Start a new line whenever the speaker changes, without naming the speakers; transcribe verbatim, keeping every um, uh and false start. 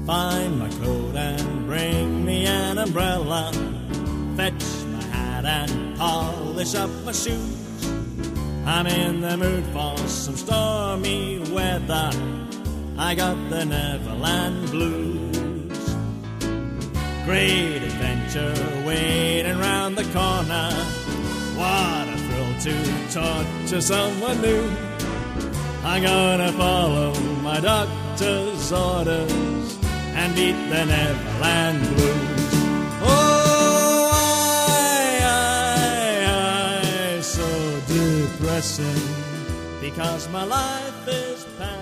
Find my coat and bring me an umbrella. Fetch my hat and polish up my shoes. I'm in the mood for some stormy weather. I got the Neverland blues. Great adventure waiting round the corner. What a thrill to talk to someone new. I'm gonna follow my doctor's orders and beat the Neverland blues. Oh, I, I, I, so depressing, because my life is past.